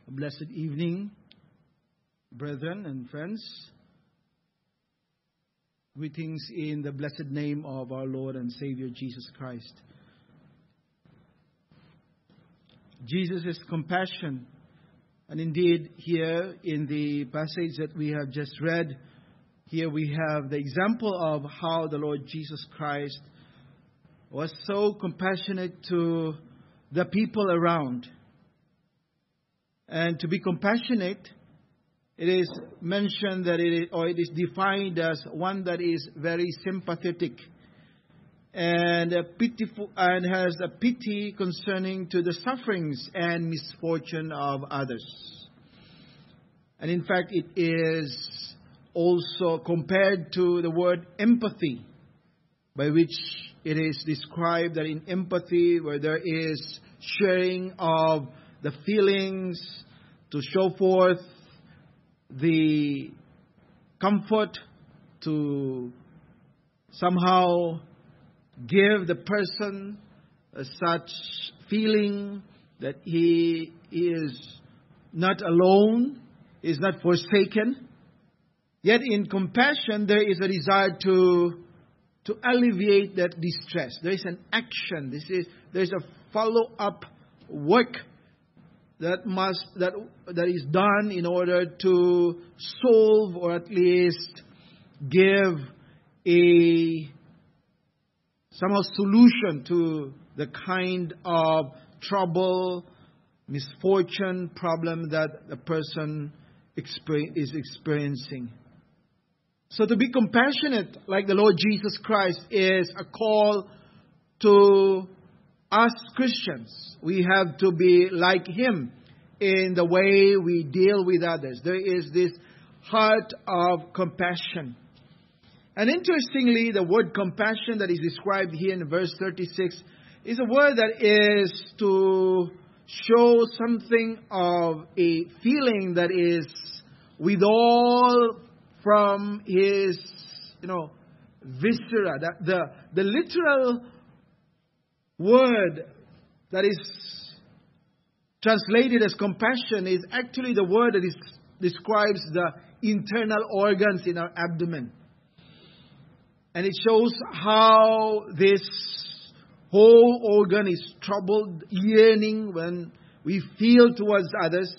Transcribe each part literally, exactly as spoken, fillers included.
Blessed evening, brethren and friends. Greetings in the blessed name of our Lord and Savior Jesus Christ. Jesus' compassion, and indeed here in the passage that we have just read, here we have the example of how the Lord Jesus Christ was so compassionate to the people around. And to be compassionate, it is mentioned that it is, or it is defined as one that is very sympathetic and a pitiful and has a pity concerning to the sufferings and misfortune of others. And in fact, it is also compared to the word empathy, by which it is described that in empathy, where there is sharing of the feelings to show forth the comfort, to somehow give the person a such feeling that he is not alone, is not forsaken. Yet in compassion, there is a desire to to alleviate that distress. There is an action. This is there is a follow-up work that must that that is done in order to solve or at least give a somehow solution to the kind of trouble, misfortune, problem that the person experience, is experiencing. So to be compassionate like the Lord Jesus Christ is a call to us Christians. We have to be like Him in the way we deal with others. There is this heart of compassion. And interestingly, the word compassion that is described here in verse thirty-six is a word that is to show something of a feeling that is withal from his, you know, viscera. The, the, the literal word that is translated as compassion is actually the word that is, describes the internal organs in our abdomen. And it shows how this whole organ is troubled, yearning when we feel towards others.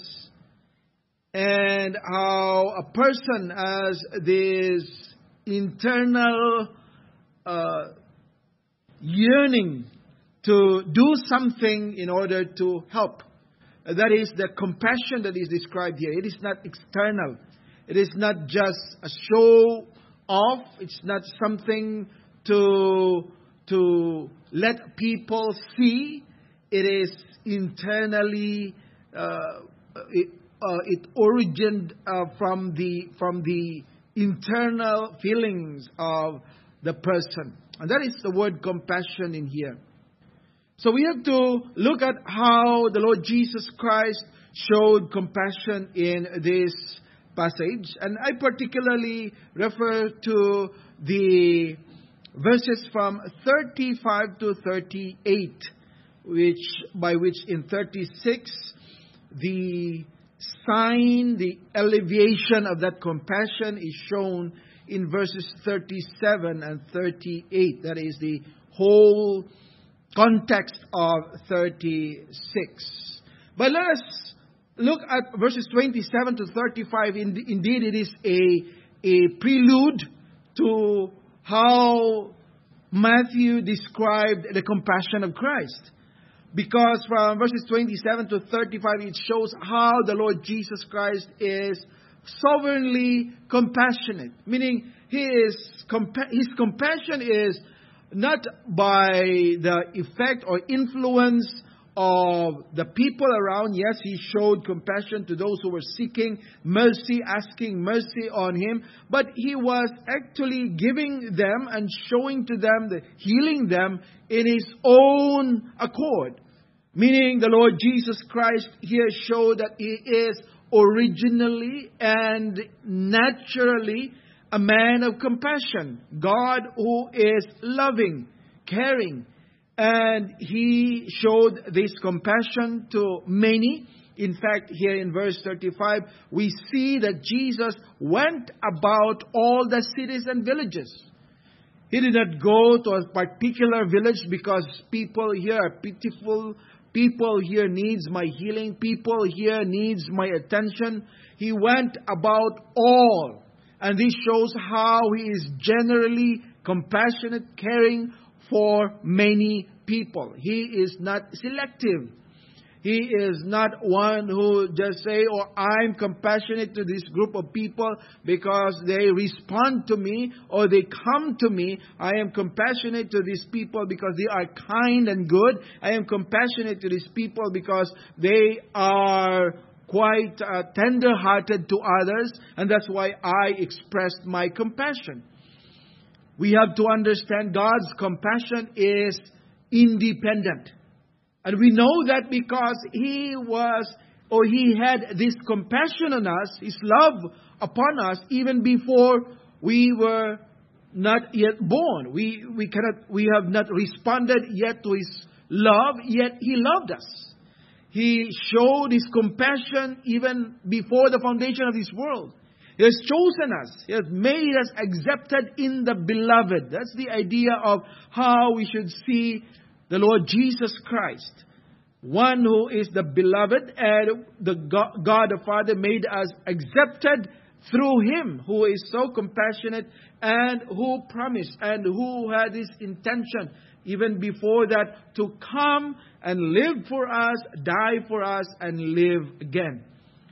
And how a person has this internal uh, yearning to do something in order to help. That is the compassion that is described here. It is not external. It is not just a show off. It's not something to, to let people see. It is internally, uh, it, uh, it originated uh, from the from the internal feelings of the person. And that is the word compassion in here. So we have to look at how the Lord Jesus Christ showed compassion in this passage. And I particularly refer to the verses from thirty-five to thirty-eight, which by which in thirty-six, the sign, the alleviation of that compassion is shown in verses thirty-seven and thirty-eight. That is the whole context of thirty-six. But let us look at verses twenty-seven to thirty-five. Indeed, it is a, a prelude to how Matthew described the compassion of Christ. Because from verses twenty-seven to thirty-five, it shows how the Lord Jesus Christ is sovereignly compassionate. Meaning, he is his compassion is not by the effect or influence of the people around. Yes, he showed compassion to those who were seeking mercy, asking mercy on him. But he was actually giving them and showing to them, the, healing them in his own accord. Meaning the Lord Jesus Christ here showed that he is originally and naturally a man of compassion. God who is loving, caring. And he showed this compassion to many In fact, here in verse thirty-five, we see that Jesus went about all the cities and villages. He did not go to a particular village because people here are pitiful. People here needs my healing. People here needs my attention. He went about all. And this shows how He is generally compassionate, caring for many people. He is not selective. He is not one who just say, oh, I'm compassionate to this group of people because they respond to me or they come to me. I am compassionate to these people because they are kind and good. I am compassionate to these people because they are quite uh, tender-hearted to others. And that's why I expressed my compassion. We have to understand God's compassion is independent. And we know that because He was, or He had this compassion on us, His love upon us, even before we were not yet born. We we cannot, we have not responded yet to His love, yet He loved us. He showed His compassion even before the foundation of this world. He has chosen us. He has made us accepted in the Beloved. That's the idea of how we should see the Lord Jesus Christ, one who is the Beloved, and the God, God the Father made us accepted through Him, who is so compassionate and who promised and who had this intention even before that to come and live for us, die for us, and live again.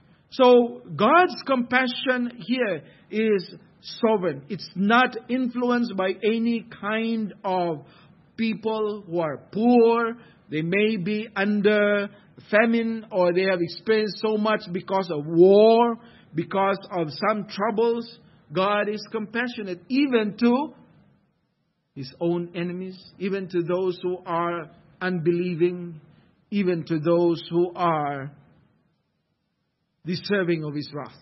So God's compassion here is sovereign. It's not influenced by any kind of people who are poor. They may be under famine, or they have experienced so much because of war, because of some troubles. God is compassionate even to His own enemies, even to those who are unbelieving, even to those who are deserving of His wrath.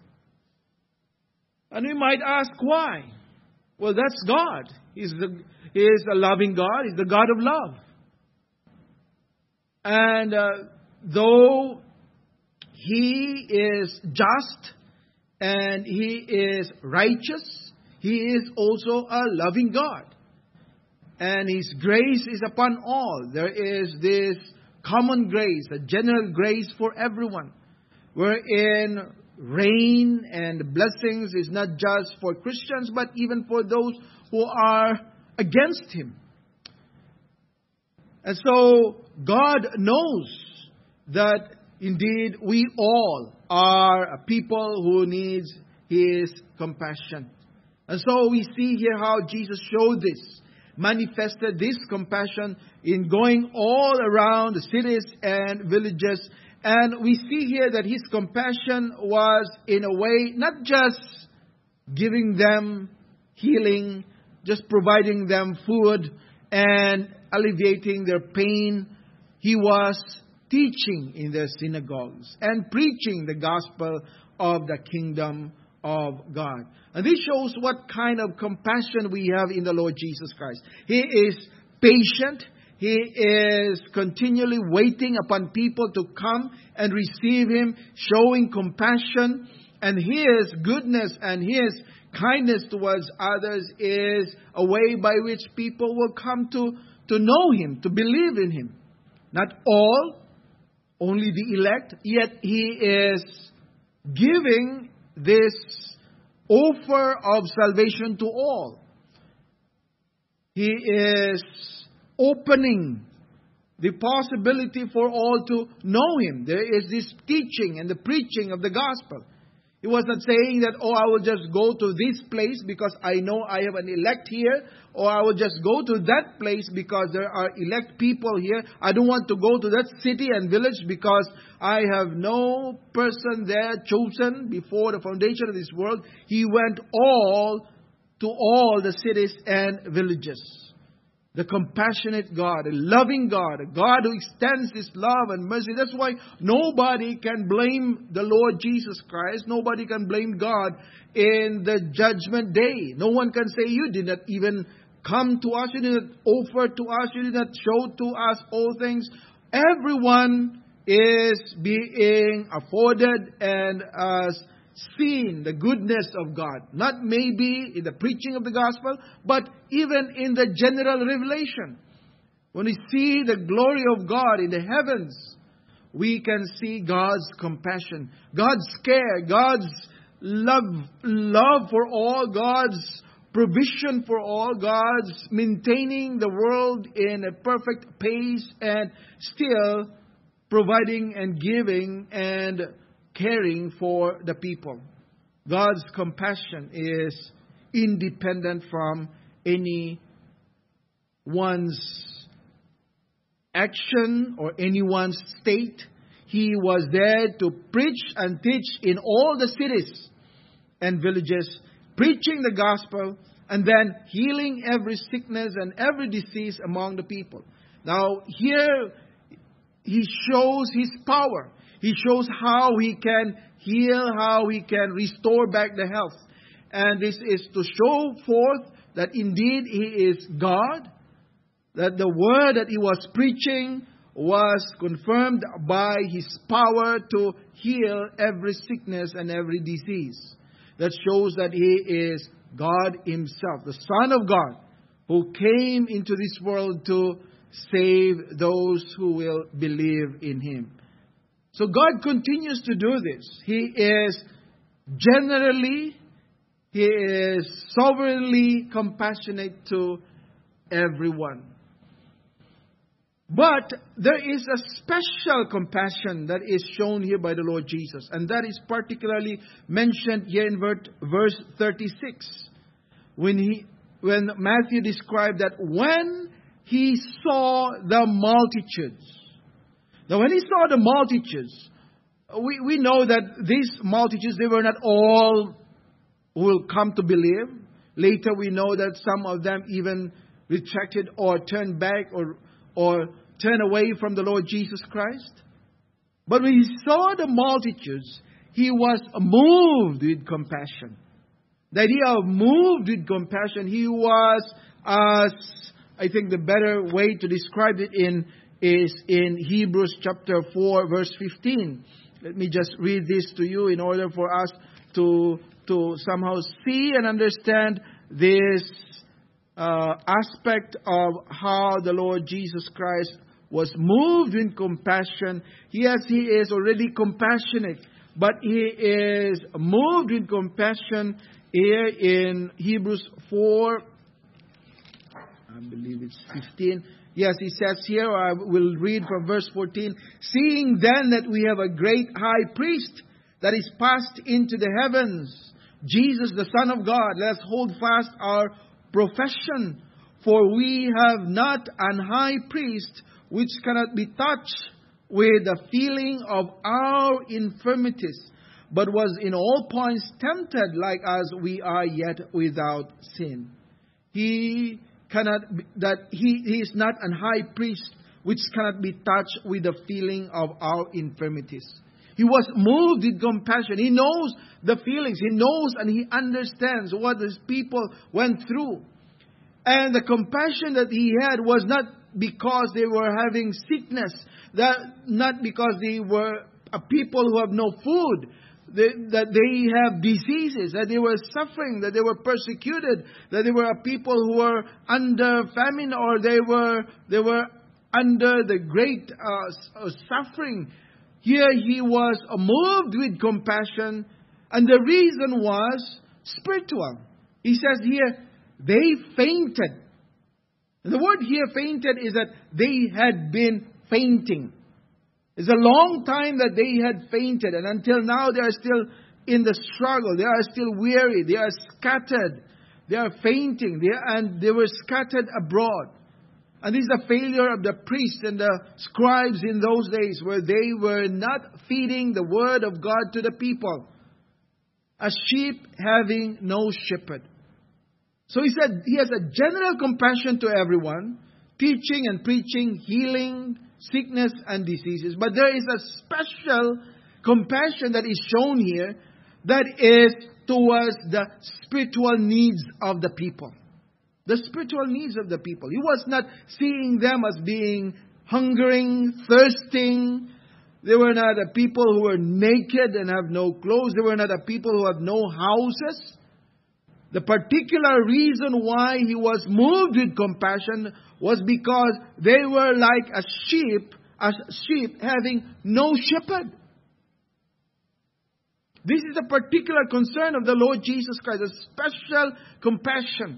And we might ask why. Well, that's God. He's the, He is a loving God. He's the God of love. And uh, though He is just and He is righteous, He is also a loving God. And His grace is upon all. There is this common grace, a general grace for everyone, wherein rain and blessings is not just for Christians, but even for those who are against Him. And so God knows that indeed we all are a people who needs His compassion. And so we see here how Jesus showed this, manifested this compassion in going all around the cities and villages. And we see here that His compassion was in a way not just giving them healing, just providing them food and alleviating their pain. He was teaching in their synagogues and preaching the gospel of the kingdom of God. And this shows what kind of compassion we have in the Lord Jesus Christ. He is patient. He is continually waiting upon people to come and receive Him, showing compassion. And His goodness and His kindness towards others is a way by which people will come to, to know Him, to believe in Him. Not all, only the elect, yet He is giving this offer of salvation to all. He is opening the possibility for all to know Him. There is this teaching and the preaching of the gospel. He was not saying that, oh, I will just go to this place because I know I have an elect here. Or I will just go to that place because there are elect people here. I don't want to go to that city and village because I have no person there chosen before the foundation of this world. He went all to all the cities and villages. The compassionate God, a loving God, a God who extends His love and mercy. That's why nobody can blame the Lord Jesus Christ. Nobody can blame God in the judgment day. No one can say, you did not even come to us, you did not offer to us, you did not show to us all things. Everyone is being afforded and uh, seen the goodness of God. Not maybe in the preaching of the gospel, but even in the general revelation. When we see the glory of God in the heavens, we can see God's compassion, God's care, God's love, love for all, God's provision for all, God's maintaining the world in a perfect pace and still providing and giving and caring for the people. God's compassion is independent from any one's action or anyone's state. He was there to preach and teach in all the cities and villages, preaching the gospel and then healing every sickness and every disease among the people. Now here he shows his power. He shows how he can heal, how he can restore back the health. And this is to show forth that indeed he is God, that the word that he was preaching was confirmed by his power to heal every sickness and every disease. That shows that he is God himself, the Son of God, who came into this world to save those who will believe in him. So God continues to do this. He is generally, he is sovereignly compassionate to everyone. But there is a special compassion that is shown here by the Lord Jesus. And that is particularly mentioned here in verse thirty-six. When he, when Matthew described that when he saw the multitudes. Now when he saw the multitudes, we, we know that these multitudes, they were not all who will come to believe. Later we know that some of them even retracted or turned back or or turn away from the Lord Jesus Christ. But when he saw the multitudes, he was moved with compassion. The idea of moved with compassion, he was, as I think the better way to describe it in is in Hebrews chapter four, verse fifteen. Let me just read this to you in order for us to, to somehow see and understand this Uh, aspect of how the Lord Jesus Christ was moved in compassion. Yes, he is already compassionate, but he is moved in compassion here in Hebrews four, I believe it's fifteen. Yes, he says here, I will read from verse fourteen. Seeing then that we have a great high priest that is passed into the heavens, Jesus the Son of God, let us hold fast our profession, for we have not an high priest which cannot be touched with the feeling of our infirmities, but was in all points tempted like as we are, yet without sin. He cannot be, that he, he is not an high priest which cannot be touched with the feeling of our infirmities. He was moved with compassion. He knows the feelings. He knows and he understands what his people went through. And the compassion that he had was not because they were having sickness, that not because they were a people who have no food, they, that they have diseases, that they were suffering, that they were persecuted, that they were a people who were under famine, or they were they were under the great uh, suffering. Here he was moved with compassion, and the reason was spiritual. He says here, they fainted. The word here, fainted, is that they had been fainting. It's a long time that they had fainted, and until now they are still in the struggle. They are still weary. They are scattered. They are fainting. They are, and they were scattered abroad. And this is the failure of the priests and the scribes in those days, where they were not feeding the word of God to the people. A sheep having no shepherd. So he said he has a general compassion to everyone, teaching and preaching, healing sickness and diseases. But there is a special compassion that is shown here that is towards the spiritual needs of the people. The spiritual needs of the people. He was not seeing them as being hungering, thirsting, They were not a people who were naked and have no clothes. They were not a people who have no houses. The particular reason why He was moved with compassion was because they were like a sheep, a sheep having no shepherd. This is a particular concern of the Lord Jesus Christ, a special compassion.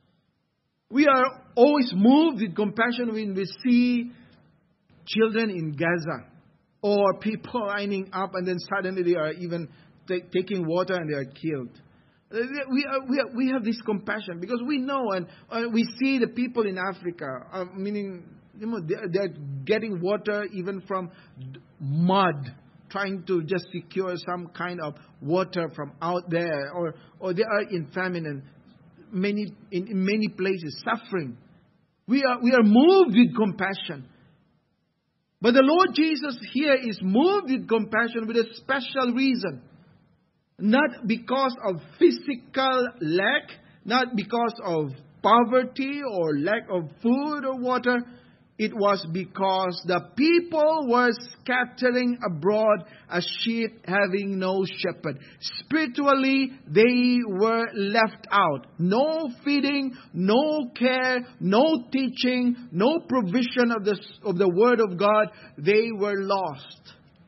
We are always moved with compassion when we see children in Gaza, or people lining up and then suddenly they are even t- taking water and they are killed. We, are, we, are, we have this compassion because we know and uh, we see the people in Africa, uh, meaning you know, they're, they're getting water even from mud, trying to just secure some kind of water from out there, or, or they are in famine and many in, in many places suffering. We are we are moved with compassion. But the Lord Jesus here is moved with compassion with a special reason. Not because of physical lack, not because of poverty or lack of food or water. It was because the people were scattering abroad as sheep having no shepherd. Spiritually, they were left out. No feeding, no care, no teaching, no provision of the, of the Word of God. They were lost.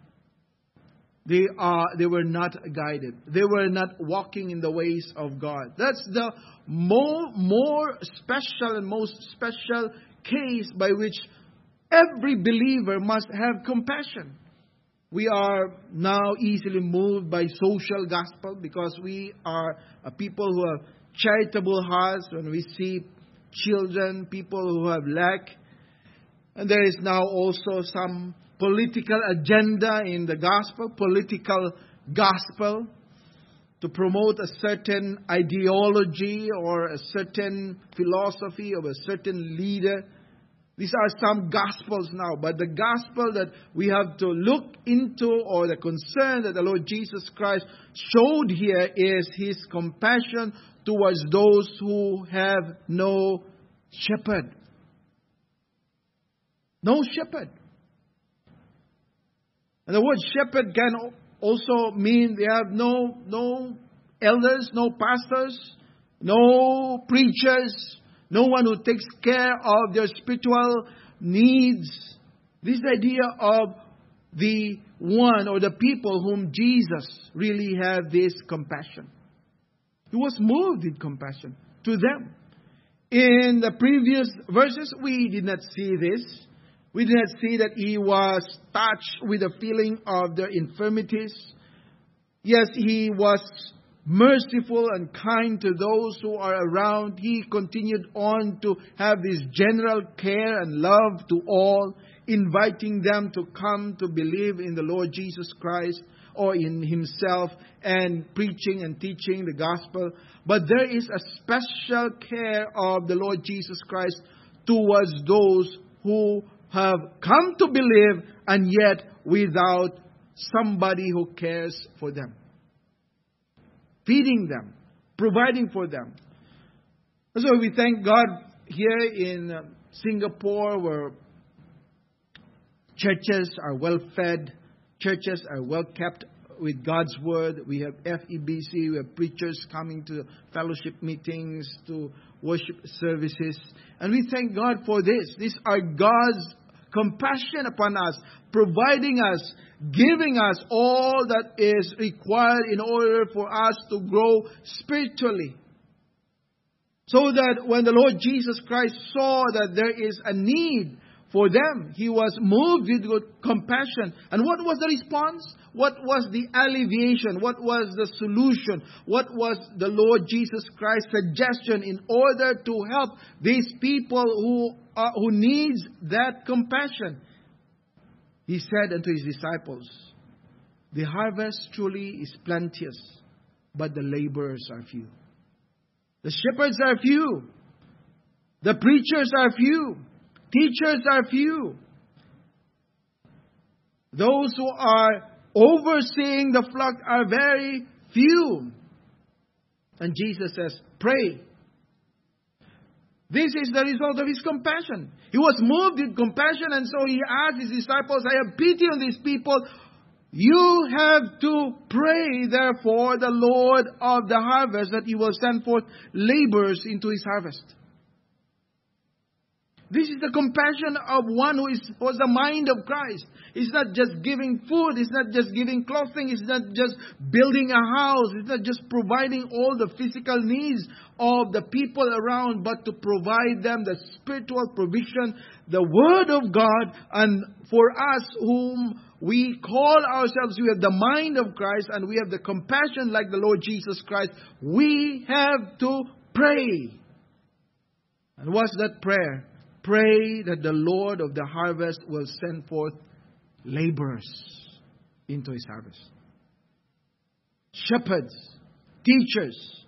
They are. They were not guided. They were not walking in the ways of God. That's the more, more special and most special case by which every believer must have compassion. We are now easily moved by social gospel because we are a people who have charitable hearts. When we see children, people who have lack, and there is now also some political agenda in the gospel, political gospel, to promote a certain ideology or a certain philosophy of a certain leader. These are some gospels now, but the gospel that we have to look into, or the concern that the Lord Jesus Christ showed here, is His compassion towards those who have no shepherd. No shepherd. And the word shepherd can also mean they have no, no elders, no pastors, no preachers, no one who takes care of their spiritual needs. This idea of the one or the people whom Jesus really had this compassion. He was moved with compassion to them. In the previous verses, we did not see this. We did not see that He was touched with a feeling of their infirmities. Yes, He was merciful and kind to those who are around. He continued on to have this general care and love to all, inviting them to come to believe in the Lord Jesus Christ or in Himself, and preaching and teaching the gospel. But there is a special care of the Lord Jesus Christ towards those who have come to believe and yet without somebody who cares for them, feeding them, providing for them. So we thank God here in Singapore, where churches are well fed, churches are well kept with God's Word. We have F E B C, we have preachers coming to fellowship meetings, to worship services. And we thank God for this. These are God's compassion upon us, providing us, giving us all that is required in order for us to grow spiritually. So that when the Lord Jesus Christ saw that there is a need for them, He was moved with compassion. And what was the response? What was the alleviation? What was the solution? What was the Lord Jesus Christ's suggestion in order to help these people who are, who needs that compassion? He said unto His disciples, "The harvest truly is plenteous, but the laborers are few." The shepherds are few. The preachers are few. Teachers are few. Those who are overseeing the flock are very few. And Jesus says, pray. This is the result of His compassion. He was moved with compassion, and so He asked His disciples, I have pity on these people. You have to pray, therefore, the Lord of the harvest, that He will send forth laborers into His harvest. This is the compassion of one who is was the mind of Christ. It's not just giving food. It's not just giving clothing. It's not just building a house. It's not just providing all the physical needs of the people around, but to provide them the spiritual provision, the Word of God. And for us whom we call ourselves, we have the mind of Christ and we have the compassion like the Lord Jesus Christ, we have to pray. And what's that prayer? Pray that the Lord of the harvest will send forth laborers into His harvest. Shepherds, teachers,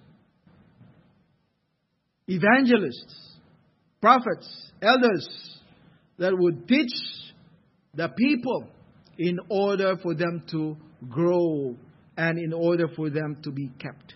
evangelists, prophets, elders that would teach the people in order for them to grow and in order for them to be kept.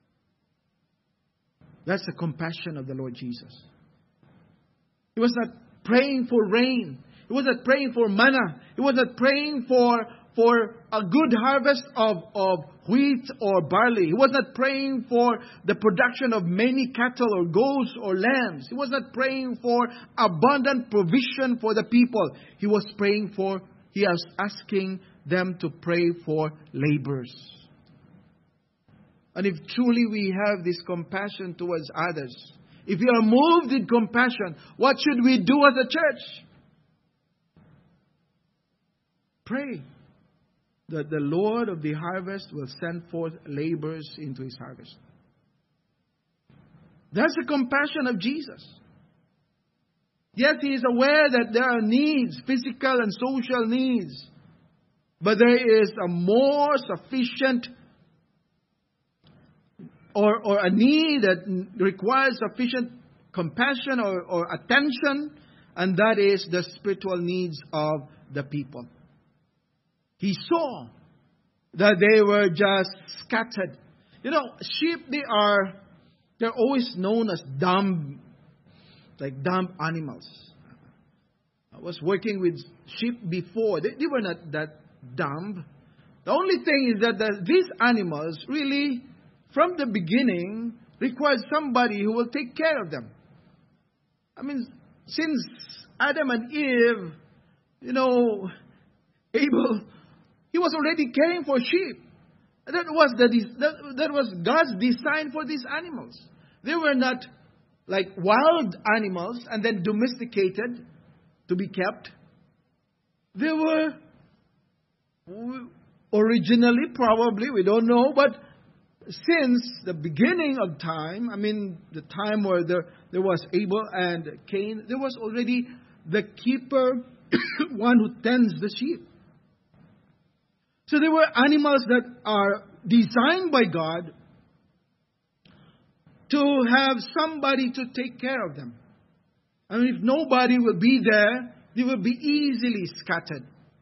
That's the compassion of the Lord Jesus. He was not praying for rain. He was not praying for manna. He was not praying for, for a good harvest of, of wheat or barley. He was not praying for the production of many cattle or goats or lambs. He was not praying for abundant provision for the people. He was praying for, he was asking them to pray for laborers. And if truly we have this compassion towards others, if we are moved in compassion, what should we do as a church? Pray that the Lord of the harvest will send forth laborers into His harvest. That's the compassion of Jesus. Yes, He is aware that there are needs, physical and social needs. But there is a more sufficient Or, or a need that requires sufficient compassion or, or attention, and that is the spiritual needs of the people. He saw that they were just scattered. You know, sheep, they are, they're always known as dumb, like dumb animals. I was working with sheep before. They, they were not that dumb. The only thing is that the, these animals really, from the beginning, required somebody who will take care of them. I mean, since Adam and Eve, you know, Abel, he was already caring for sheep. That was the that, that was God's design for these animals. They were not like wild animals and then domesticated to be kept. They were originally, probably, we don't know, but since the beginning of time, I mean, the time where there, there was Abel and Cain, there was already the keeper, one who tends the sheep. So there were animals that are designed by God to have somebody to take care of them. I mean, if nobody will be there, they will be easily scattered.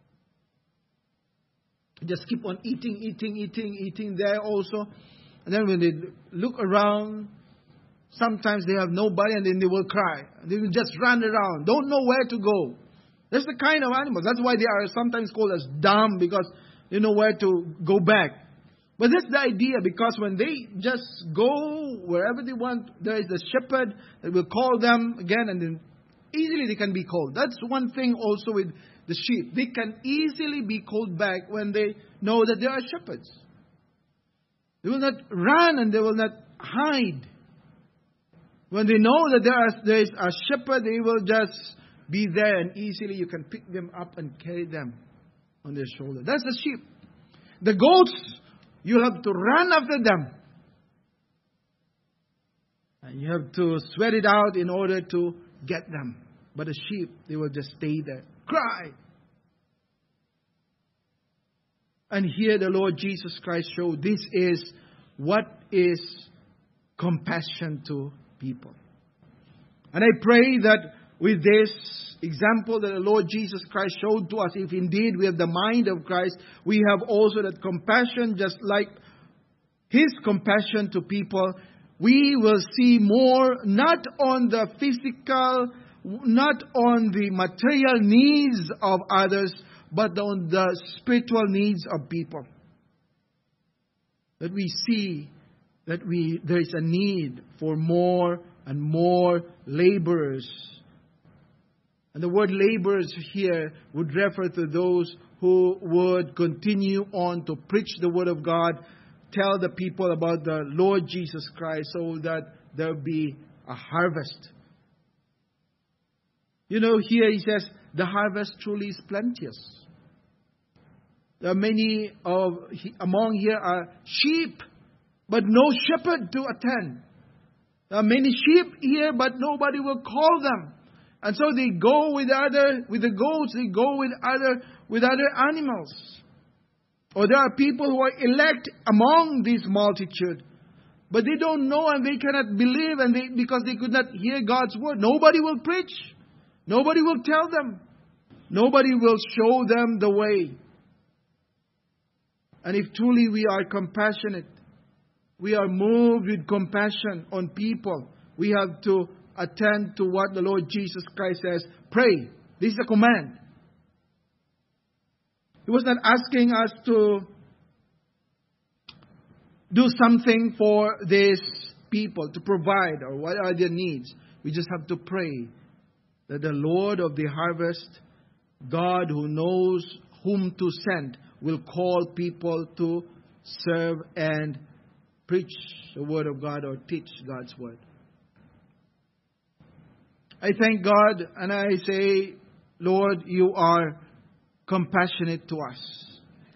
Just keep on eating, eating, eating, eating there also. And then when they look around, sometimes they have nobody and then they will cry. They will just run around, don't know where to go. That's the kind of animals. That's why they are sometimes called as dumb, because they know where to go back. But that's the idea, because when they just go wherever they want, there is a shepherd that will call them again, and then easily they can be called. That's one thing also with the sheep. They can easily be called back when they know that there are shepherds. They will not run and they will not hide. When they know that there, are, there is a shepherd, they will just be there, and easily you can pick them up and carry them on their shoulder. That's the sheep. The goats, you have to run after them. And you have to sweat it out in order to get them. But the sheep, they will just stay there. Cry. And here the Lord Jesus Christ showed this is what is compassion to people. And I pray that with this example that the Lord Jesus Christ showed to us, if indeed we have the mind of Christ, we have also that compassion, just like His compassion to people, we will see more, not on the physical, not on the material needs of others, but on the spiritual needs of people. That we see that we there is a need for more and more laborers. And the word laborers here would refer to those who would continue on to preach the Word of God, tell the people about the Lord Jesus Christ, so that there will be a harvest. You know, here he says, the harvest truly is plenteous. There are many of among here are sheep, but no shepherd to attend. There are many sheep here, but nobody will call them. And so they go with other, with the goats, they go with other, with other animals. Or there are people who are elect among this multitude, but they don't know and they cannot believe, and they, because they could not hear God's word. Nobody will preach. Nobody will tell them. Nobody will show them the way. And if truly we are compassionate, we are moved with compassion on people, we have to attend to what the Lord Jesus Christ says. Pray. This is a command. He was not asking us to do something for these people, to provide, or what are their needs. We just have to pray that the Lord of the harvest, God who knows whom to send, will call people to serve and preach the Word of God or teach God's Word. I thank God and I say, Lord, you are compassionate to us.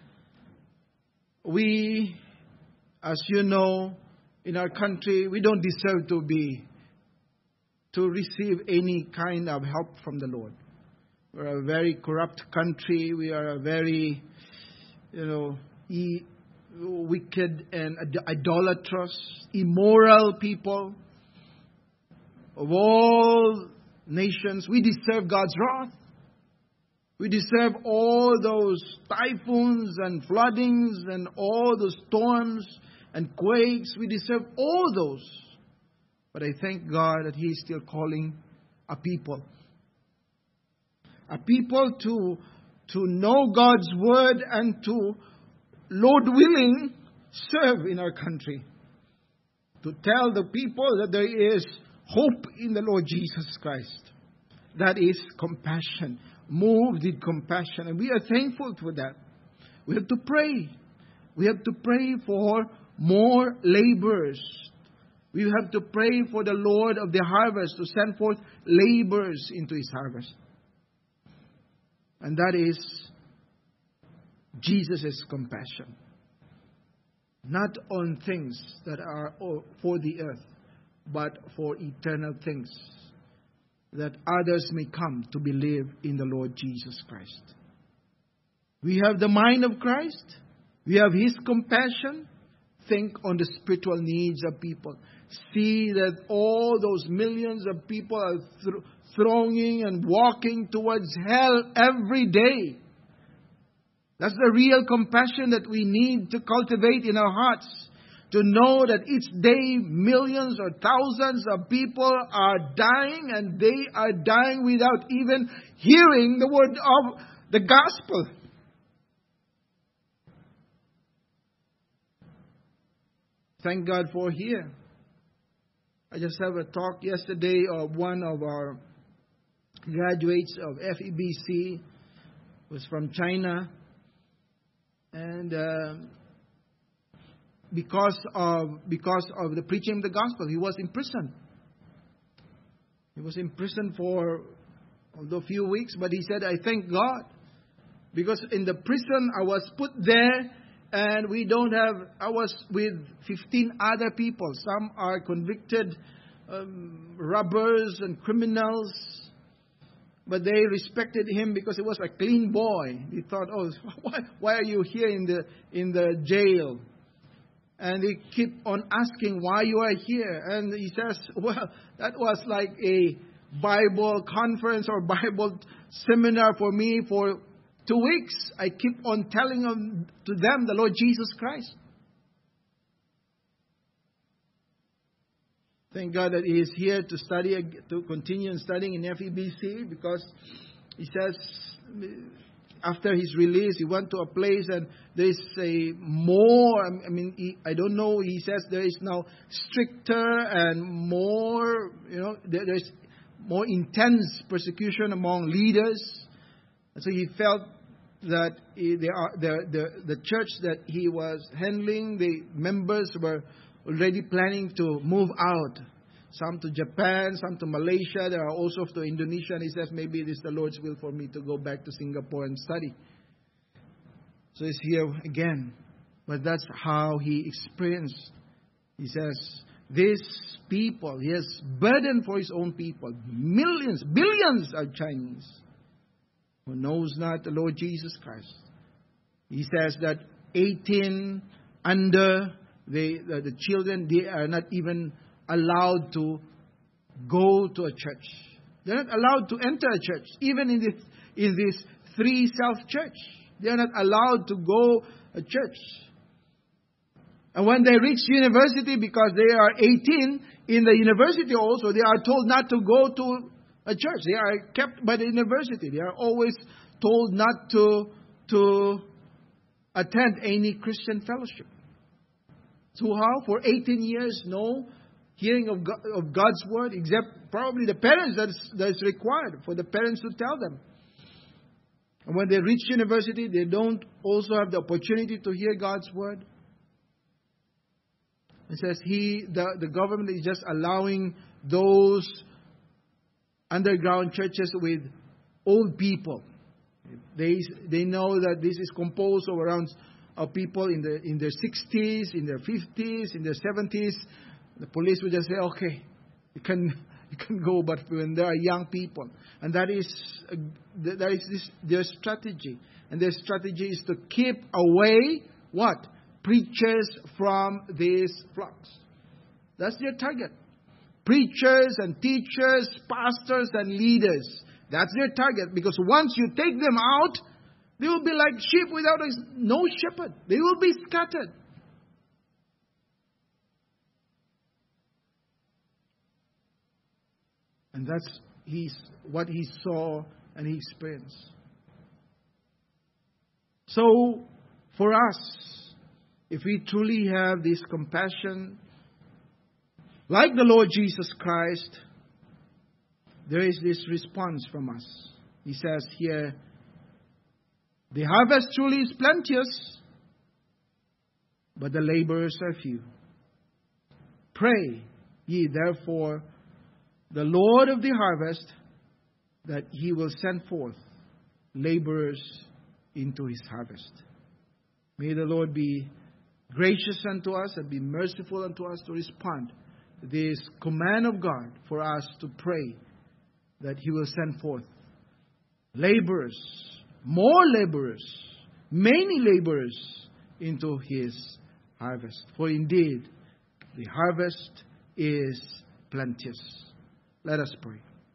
We, as you know, in our country, we don't deserve to be, to receive any kind of help from the Lord. We're a very corrupt country. We are a very, you know, e- wicked and idolatrous, immoral people. Of all nations, we deserve God's wrath. We deserve all those typhoons and floodings and all those storms and quakes. We deserve all those. But I thank God that He is still calling a people. A people to, to know God's Word and to, Lord willing, serve in our country. To tell the people that there is hope in the Lord Jesus Christ. That is compassion. Moved with compassion. And we are thankful for that. We have to pray. We have to pray for more laborers. We have to pray for the Lord of the harvest to send forth laborers into His harvest. And that is Jesus' compassion. Not on things that are for the earth, but for eternal things, that others may come to believe in the Lord Jesus Christ. We have the mind of Christ. We have His compassion. Think on the spiritual needs of people. See that all those millions of people are th- thronging and walking towards hell every day. That's the real compassion that we need to cultivate in our hearts. To know that each day millions or thousands of people are dying, and they are dying without even hearing the word of the gospel. Thank God for here. I just have a talk yesterday of one of our graduates of F E B C, was from China, and uh, because of because of the preaching of the gospel, he was in prison. He was in prison for although a few weeks, but he said, "I thank God, because in the prison I was put there." And we don't have, I was with fifteen other people. Some are convicted um, robbers and criminals. But they respected him because he was a clean boy. They thought, oh, why, why are you here in the in the jail? And they keep on asking why you are here. And he says, well, that was like a Bible conference or Bible seminar for me for two weeks. I keep on telling them, to them the Lord Jesus Christ. Thank God that he is here to study, to continue studying in F E B C, because he says after his release, he went to a place and there is a more, I mean, he, I don't know, he says there is now stricter and more, you know, there, there's more intense persecution among leaders. And so he felt that he, they are, the, the, the church that he was handling, the members were already planning to move out. Some to Japan, some to Malaysia. There are also to Indonesia. And he says, maybe it is the Lord's will for me to go back to Singapore and study. So he's here again. But that's how he experienced. He says, these people, he has burden for his own people. Millions, billions are Chinese who knows not the Lord Jesus Christ. He says that eighteen under, they, the, the children, they are not even allowed to go to a church. They're not allowed to enter a church. Even in this, in this Three Self church, they are not allowed to go a church. And when they reach university, because they are eighteen, in the university also, they are told not to go to a church. They are kept by the university. They are always told not to, to attend any Christian fellowship. So how? For eighteen years, no hearing of, God, of God's word, except probably the parents that is, that is required for the parents to tell them. And when they reach university, they don't also have the opportunity to hear God's word. It says he, the, the government is just allowing those underground churches with old people. They they know that this is composed of around of people in the in their sixties, in their fifties, in their seventies. The police would just say, "Okay, you can you can go," but when there are young people, and that is uh, that is this, their strategy, and their strategy is to keep away what preachers from these flocks. That's their target. Preachers and teachers, pastors and leaders. That's their target. Because once you take them out, they will be like sheep without a, no shepherd. They will be scattered. And that's he's, what he saw and he experienced. So, for us, if we truly have this compassion, like the Lord Jesus Christ, there is this response from us. He says here, the harvest truly is plenteous, but the laborers are few. Pray ye therefore the Lord of the harvest, that he will send forth laborers into his harvest. May the Lord be gracious unto us and be merciful unto us to respond to this command of God for us to pray that he will send forth laborers, more laborers, many laborers into his harvest. For indeed, the harvest is plenteous. Let us pray.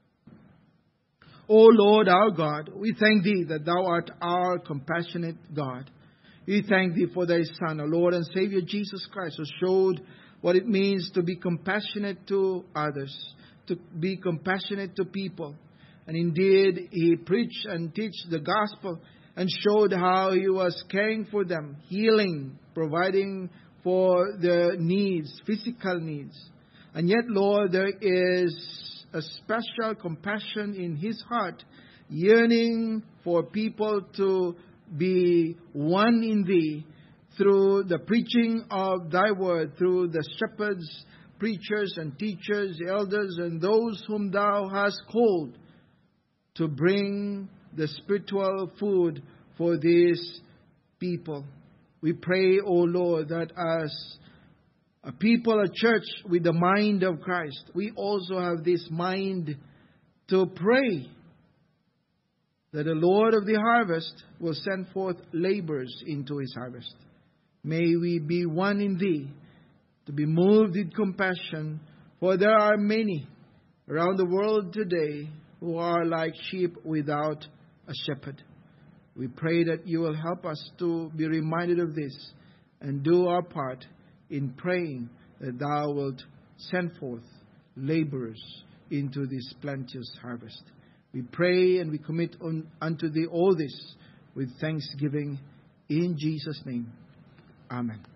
O Lord our God, we thank thee that thou art our compassionate God. We thank thee for thy Son, our Lord and Savior Jesus Christ, who showed what it means to be compassionate to others, to be compassionate to people. And indeed, he preached and taught the gospel and showed how he was caring for them, healing, providing for their needs, physical needs. And yet, Lord, there is a special compassion in his heart, yearning for people to be one in thee through the preaching of thy word, through the shepherds, preachers and teachers, elders, and those whom thou hast called to bring the spiritual food for these people. We pray, O Lord, that as a people, a church with the mind of Christ, we also have this mind to pray that the Lord of the harvest will send forth laborers into his harvest. May we be one in thee, to be moved with compassion, for there are many around the world today who are like sheep without a shepherd. We pray that you will help us to be reminded of this and do our part in praying that thou wilt send forth laborers into this plenteous harvest. We pray and we commit on, unto Thee all this with thanksgiving in Jesus' name. Amen.